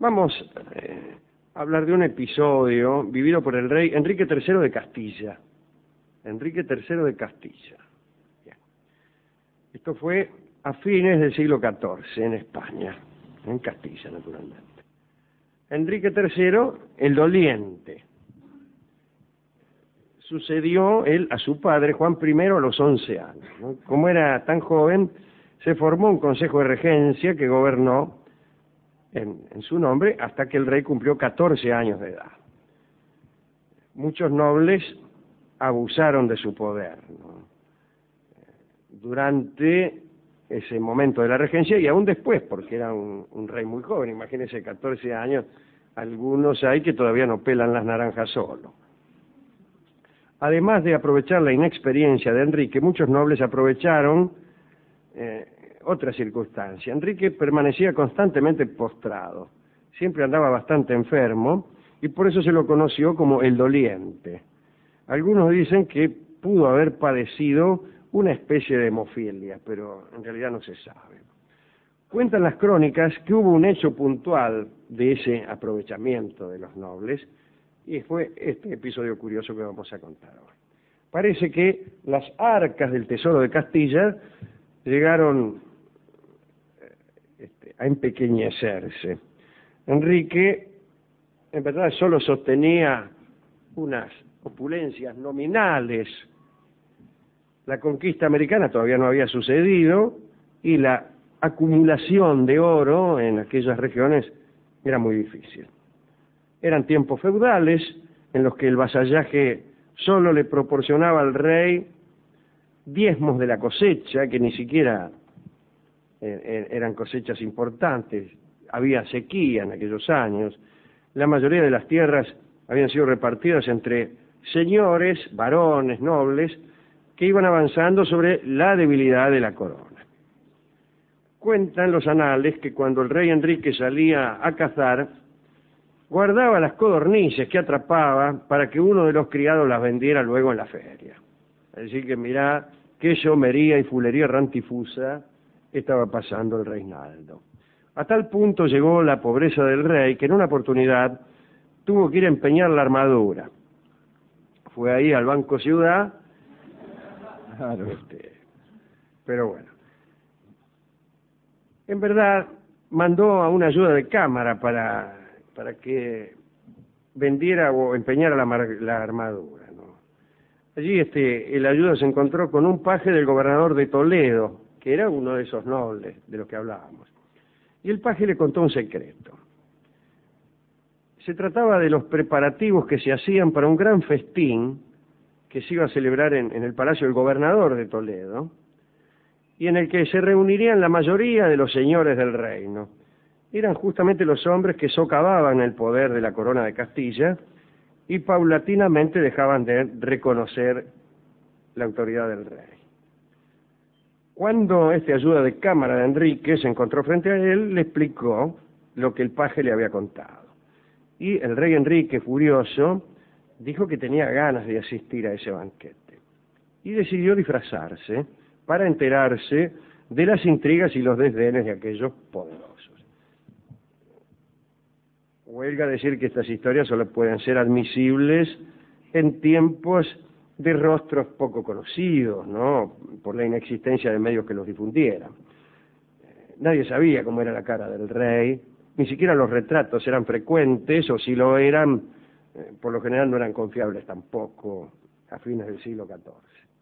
Vamos a hablar de un episodio vivido por el rey Enrique III de Castilla. Enrique III de Castilla. Bien. Esto fue a fines del siglo XIV en España, en Castilla, naturalmente. Enrique III, el doliente. Sucedió él a su padre, Juan I, a los 11 años, ¿no? Como era tan joven, se formó un consejo de regencia que gobernó en su nombre hasta que el rey cumplió 14 años de edad. Muchos nobles abusaron de su poder, ¿no? Durante ese momento de la regencia y aún después, porque era un rey muy joven. Imagínense, 14 años, algunos hay que todavía no pelan las naranjas solo. Además de aprovechar la inexperiencia de Enrique, muchos nobles aprovecharon otra circunstancia. Enrique permanecía constantemente postrado, siempre andaba bastante enfermo y por eso se lo conoció como el doliente. Algunos dicen que pudo haber padecido una especie de hemofilia, pero en realidad no se sabe. Cuentan las crónicas que hubo un hecho puntual de ese aprovechamiento de los nobles y fue este episodio curioso que vamos a contar hoy. Parece que las arcas del tesoro de Castilla llegaron a empequeñecerse. Enrique, en verdad, solo sostenía unas opulencias nominales. La conquista americana todavía no había sucedido y la acumulación de oro en aquellas regiones era muy difícil. Eran tiempos feudales en los que el vasallaje solo le proporcionaba al rey diezmos de la cosecha, que ni siquiera eran cosechas importantes. Había sequía en aquellos años. La mayoría de las tierras habían sido repartidas entre señores, varones, nobles, que iban avanzando sobre la debilidad de la corona. Cuentan los anales que cuando el rey Enrique salía a cazar, guardaba las codornices que atrapaba para que uno de los criados las vendiera luego en la feria. Así que mirá qué llomería y fulería rantifusa estaba pasando el reinaldo. A tal punto llegó la pobreza del rey que en una oportunidad tuvo que ir a empeñar la armadura. Fue ahí al Banco Ciudad, claro. Pero bueno. En verdad, mandó a una ayuda de cámara para que vendiera o empeñara la armadura, ¿no? Allí el ayuda se encontró con un paje del gobernador de Toledo, que era uno de esos nobles de los que hablábamos. Y el paje le contó un secreto. Se trataba de los preparativos que se hacían para un gran festín que se iba a celebrar en el palacio del gobernador de Toledo, y en el que se reunirían la mayoría de los señores del reino. Eran justamente los hombres que socavaban el poder de la corona de Castilla y paulatinamente dejaban de reconocer la autoridad del rey. Cuando este ayuda de cámara de Enrique se encontró frente a él, le explicó lo que el paje le había contado. Y el rey Enrique, furioso, dijo que tenía ganas de asistir a ese banquete. Y decidió disfrazarse para enterarse de las intrigas y los desdenes de aquellos poderosos. Huelga decir que estas historias solo pueden ser admisibles en tiempos de rostros poco conocidos, ¿no? Por la inexistencia de medios que los difundieran. Nadie sabía cómo era la cara del rey, ni siquiera los retratos eran frecuentes, o si lo eran, por lo general no eran confiables tampoco a fines del siglo XIV.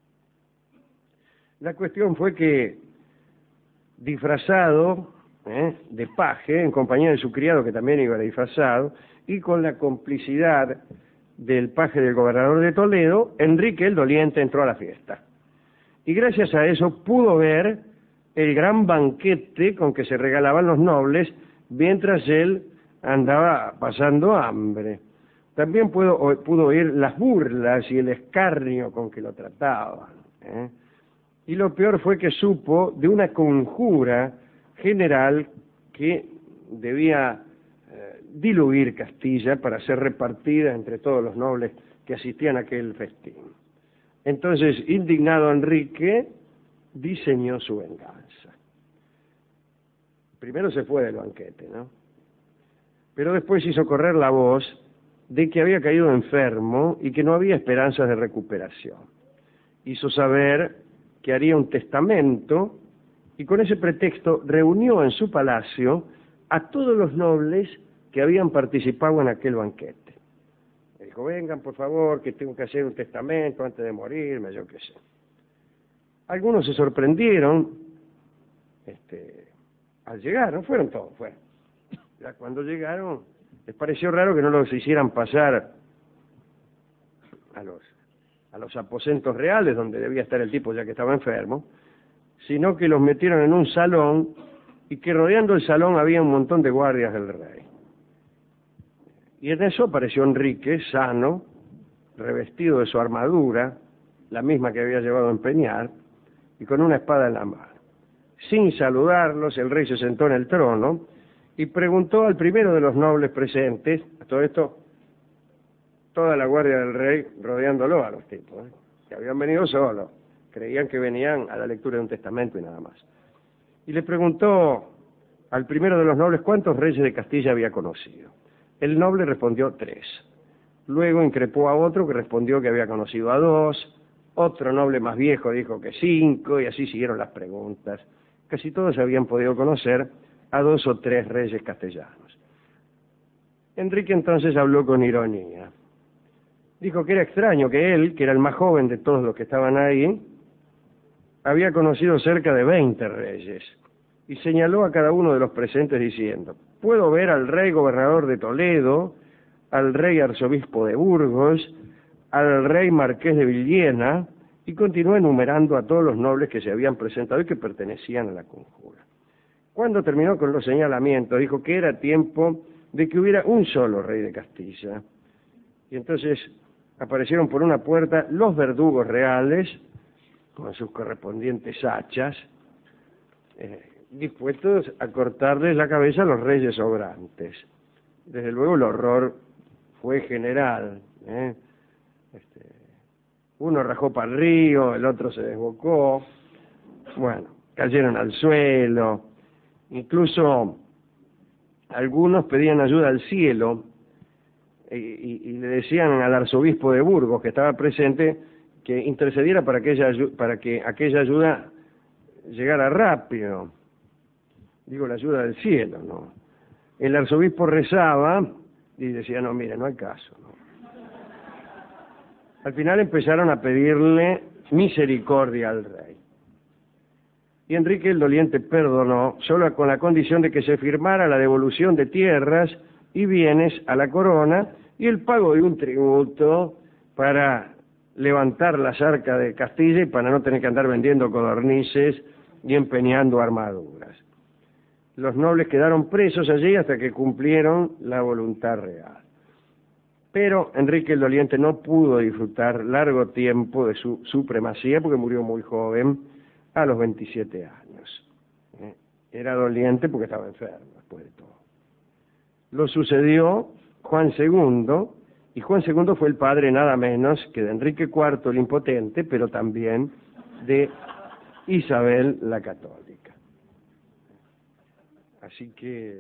La cuestión fue que, disfrazado de paje, en compañía de su criado que también iba disfrazado, y con la complicidad del paje del gobernador de Toledo, Enrique el doliente entró a la fiesta. Y gracias a eso pudo ver el gran banquete con que se regalaban los nobles mientras él andaba pasando hambre. También pudo oír las burlas y el escarnio con que lo trataban. Y lo peor fue que supo de una conjura general que debía diluir Castilla para ser repartida entre todos los nobles que asistían a aquel festín. Entonces, indignado Enrique, diseñó su venganza. Primero se fue del banquete, ¿no? pero después hizo correr la voz de que había caído enfermo y que no había esperanzas de recuperación. Hizo saber que haría un testamento y con ese pretexto reunió en su palacio a todos los nobles que habían participado en aquel banquete. Le dijo, vengan por favor, que tengo que hacer un testamento antes de morirme, yo qué sé. Algunos se sorprendieron al llegar, no fueron todos, fueron. Ya cuando llegaron, les pareció raro que no los hicieran pasar a los aposentos reales, donde debía estar el tipo ya que estaba enfermo, sino que los metieron en un salón y que rodeando el salón había un montón de guardias del rey. Y en eso apareció Enrique, sano, revestido de su armadura, la misma que había llevado a empeñar, y con una espada en la mano. Sin saludarlos, el rey se sentó en el trono y preguntó al primero de los nobles presentes, a todo esto, toda la guardia del rey rodeándolo a los tipos, que habían venido solos, creían que venían a la lectura de un testamento y nada más. Y le preguntó al primero de los nobles cuántos reyes de Castilla había conocido. El noble respondió 3. Luego increpó a otro que respondió que había conocido a 2. Otro noble más viejo dijo que 5, y así siguieron las preguntas. Casi todos habían podido conocer a 2 o 3 reyes castellanos. Enrique entonces habló con ironía. Dijo que era extraño que él, que era el más joven de todos los que estaban ahí, había conocido cerca de 20 reyes, y señaló a cada uno de los presentes diciendo, puedo ver al rey gobernador de Toledo, al rey arzobispo de Burgos, al rey marqués de Villena, y continuó enumerando a todos los nobles que se habían presentado y que pertenecían a la conjura. Cuando terminó con los señalamientos, dijo que era tiempo de que hubiera un solo rey de Castilla. Y entonces aparecieron por una puerta los verdugos reales, con sus correspondientes hachas, dispuestos a cortarles la cabeza a los reyes obrantes. Desde luego el horror fue general. Uno rajó para el río, el otro se desbocó, bueno, cayeron al suelo, incluso algunos pedían ayuda al cielo y le decían al arzobispo de Burgos, que estaba presente, que intercediera para que aquella ayuda llegara rápido. Digo, la ayuda del cielo, ¿no? El arzobispo rezaba y decía, no, mire, no hay caso, ¿no? Al final empezaron a pedirle misericordia al rey. Y Enrique el Doliente perdonó, solo con la condición de que se firmara la devolución de tierras y bienes a la corona y el pago de un tributo para levantar las arcas de Castilla y para no tener que andar vendiendo codornices y empeñando armaduras. Los nobles quedaron presos allí hasta que cumplieron la voluntad real. Pero Enrique el Doliente no pudo disfrutar largo tiempo de su supremacía porque murió muy joven, a los 27 años. Era doliente porque estaba enfermo, después de todo. Lo sucedió Juan II, y Juan II fue el padre nada menos que de Enrique IV el Impotente, pero también de Isabel la Católica. Así que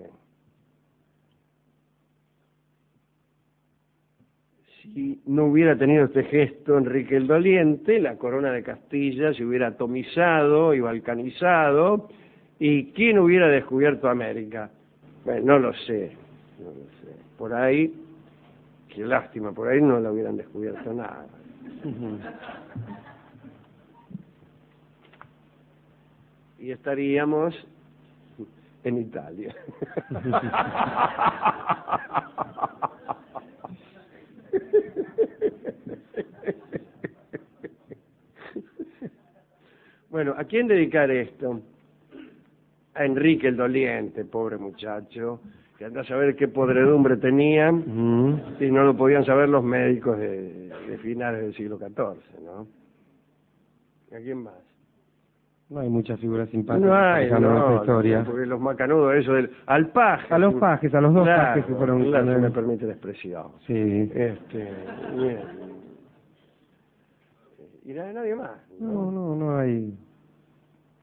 si no hubiera tenido este gesto Enrique el Doliente, la corona de Castilla se hubiera atomizado y balcanizado, y ¿quién hubiera descubierto América? Bueno, no lo sé. Por ahí, qué lástima, por ahí no lo hubieran descubierto nada. Y estaríamos en Italia. Bueno, ¿a quién dedicar esto? A Enrique el Doliente, pobre muchacho, que anda a saber qué podredumbre tenía, y no lo podían saber los médicos de finales del siglo XIV, ¿no? ¿A quién más? No hay muchas figuras simpáticas. No hay, nuestra historia. porque los macanudos, eso del... Al paje. A los pajes, a los dos claro, pajes que fueron... Claro, si me permite la expresión. Sí. Bien. Y nadie más, ¿no? No hay...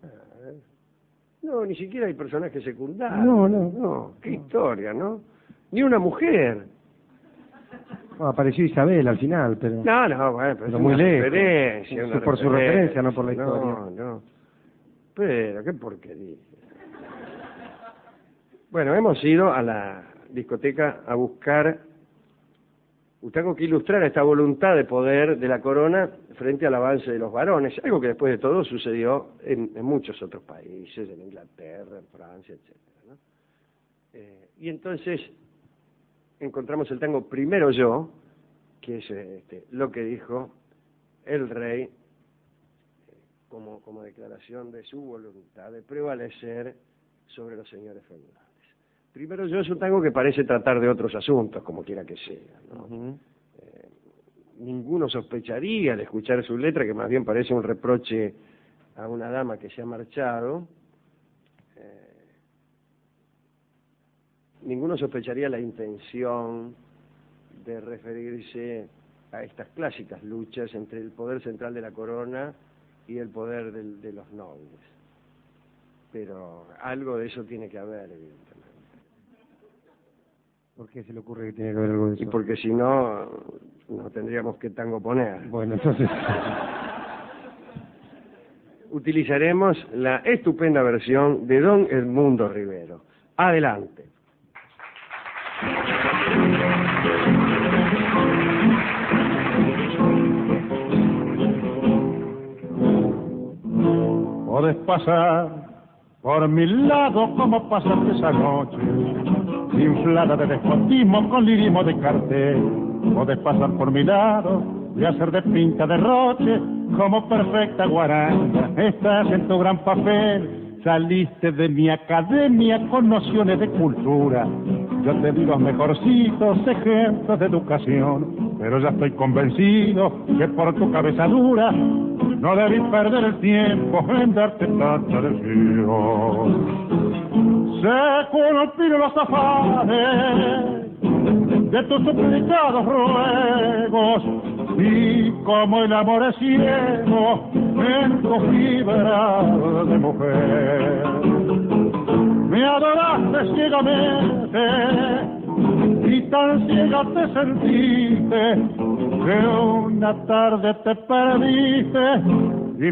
No, ni siquiera hay personajes secundarios. No. Qué historia, ¿no? Ni una mujer. Bueno, apareció Isabel al final, pero... No, bueno, pero muy lejos. Por su referencia, no por la historia. No. Pero, qué porquería. Bueno, hemos ido a la discoteca a buscar... Tengo que ilustrar esta voluntad de poder de la corona frente al avance de los varones, algo que después de todo sucedió en muchos otros países, en Inglaterra, en Francia, etcétera, ¿no? Y entonces encontramos el tango Primero Yo, que es lo que dijo el rey como declaración de su voluntad de prevalecer sobre los señores feudales. Primero Yo es un tango que parece tratar de otros asuntos, como quiera que sea, ¿no? Ninguno sospecharía al escuchar su letra, que más bien parece un reproche a una dama que se ha marchado. Ninguno sospecharía la intención de referirse a estas clásicas luchas entre el poder central de la corona y el poder de los nobles. Pero algo de eso tiene que haber, evidentemente. ¿Por qué se le ocurre que tiene que haber algo de eso? Y porque si no, no tendríamos que tango poner. Bueno, entonces... Utilizaremos la estupenda versión de Don Edmundo Rivero. Adelante. Podés pasar por mi lado como pasaste esa noche, inflada de despotismo con lirismo de cartel. Podés pasar por mi lado y hacer de pinta derroche como perfecta guaranga. Estás en tu gran papel, saliste de mi academia con nociones de cultura. Yo te di los mejorcitos ejemplos de educación, pero ya estoy convencido que por tu cabeza dura no debí perder el tiempo en darte tanta lección. Se columpinan los afanes de tus suplicados ruegos, y como el amor es ciego en tu fibra de mujer. Me adoraste ciegamente y tan ciega te sentiste que una tarde te perdiste y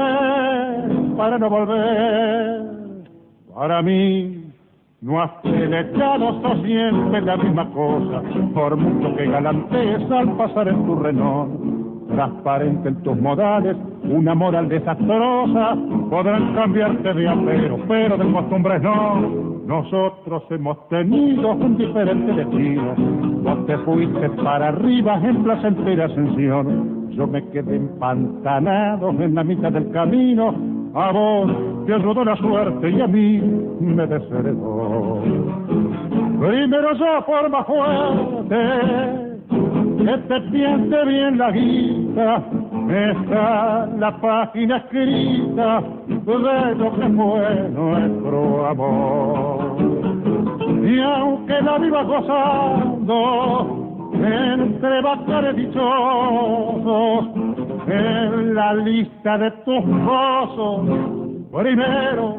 fue para no volver. Para mí no has peleado, sos siempre la misma cosa, por mucho que galantees al pasar en tu Renault. Transparente en tus modales, una moral desastrosa, podrán cambiarte de apero, pero de costumbres no. Nosotros hemos tenido un diferente destino. Vos te fuiste para arriba en placentera ascensión, yo me quedé empantanado en la mitad del camino. A vos te ayudó la suerte y a mí me desheredó. Primero yo forma fuerte, que te piense bien la guita, está la página escrita de lo que fue nuestro amor. Y aunque la viva gozando entre bacares dichosos, en la lista de tus gozos, primero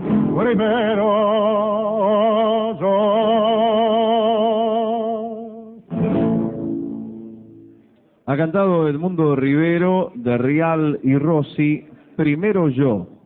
yo. Ha cantado Edmundo Rivero, de Rial y Rossi, Primero Yo.